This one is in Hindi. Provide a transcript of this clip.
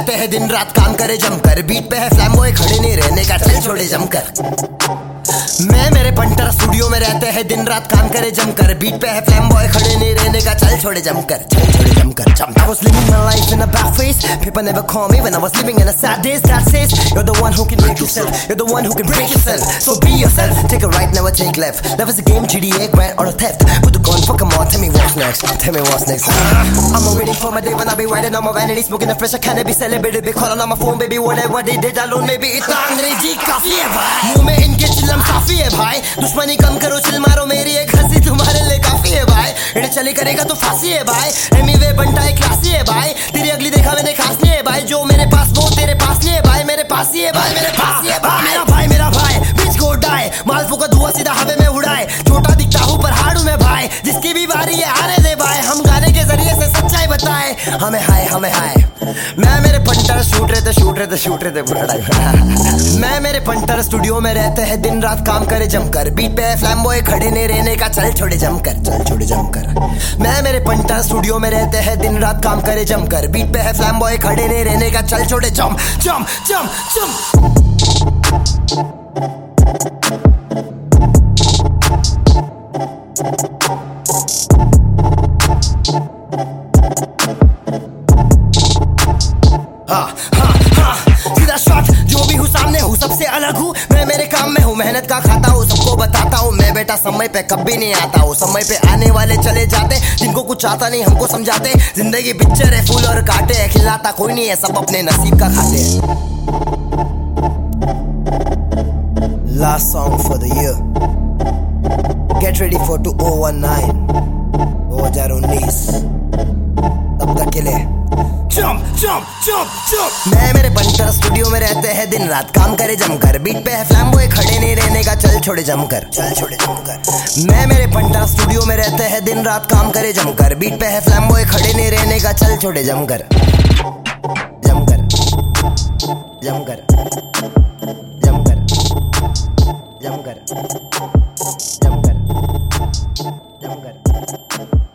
रहते हैं दिन रात काम करे जमकर। बीट पे है फ्लैम्बॉय खड़े नहीं रहने का, चल छोड़े जमकर। मैं मेरे पंटर स्टूडियो में रहते हैं दिन रात काम करे जमकर। बीट पे है फ्लैम्बॉय खड़े नहीं रहने का, चल छोड़े जमकर, चल छोड़े जमकर। I was living my life in a bad face. People never call me when I was living in a sad days. That says you're the one who can make yourself, you're the one who can break yourself. So be yourself, take a right, never take left. Love is a game, GTA, grind or a theft. Put the gun, fuck 'em all, tell me what's next, tell me what's next. I'm waiting for my day when I be riding on my vanity, smoking the fresh, I can't be celebrated, be calling on my phone, baby, whatever they did alone, maybe इतना अंग्रेजी काफी है भाई। मुंह में इनके चिल्लम साफी है भाई, दुश्मनी कम करो चिल मारो, मेरी एक हंसी तुम्हारे लिए काफी है भाई। इन्हें चली करेगा तो फांसी है भाई, एमीवे बनता है क्लासी है भाई। तेरी अगली देखा मैंने खास नहीं है भाई, जो मेरे पास वो तेरे पास नहीं है भाई, मेरे पास ही है भाई, मेरे पास ही है भाई। मेरा भाई बीच को उड़ाए, मालफू का धुआं सीधा हवे में उड़ाए। छोटा दिखता हूँ पर हाड़ू में भाई, जिसकी भी बारी है आने दे भाई। हम गाने के जरिए से सच्चाई बताए, हमें हाय हमें हाय। मैं मेरे पंटर शूट रहे थे पूरा टाइम। मैं मेरे पंटर स्टूडियो में रहते हैं दिन रात काम करे जमकर। बीट पे फ्लैम्बॉय खड़े नहीं रहने का, चल छोड़े जमकर, चल छोड़े जमकर। मैं मेरे पंटर स्टूडियो में रहते हैं दिन रात काम करे जमकर। बीट पे है फ्लैम्बॉय खड़े नहीं रहने का, चल छोड़े जम जम जम जम। सीधा शॉट, जो भी हूँ सामने हूँ, सबसे अलग हूँ। मैं मेरे काम में हूँ, मेहनत का खाता हूँ, सबको बताता हूँ। मैं बेटा समय पे कभी नहीं आता हूँ, समय पे आने वाले चले जाते। जिनको कुछ आता नहीं हमको समझाते। जिंदगी पिक्चर है, फूल और कांटे है, खिलाता कोई नहीं है, सब अपने नसीब का खाते हैं। Last song for the year. Get ready for 2019. 2019 तब तक के लिए जंप जंप जंप जंप। मैं मेरे पंटर स्टूडियो में रहते हैं दिन रात काम करे जमकर। बीट पे है फ्लैम्बॉय खड़े नहीं रहने का, चल छोड़े जमकर, चल छोड़े जमकर। मैं मेरे पंटर स्टूडियो में रहते हैं दिन रात काम करे जमकर। बीट पे है फ्लैम्बॉय खड़े नहीं रहने का, चल छोड़े जमकर, जमकर जमकर जमकर जमकर जमकर जमकर।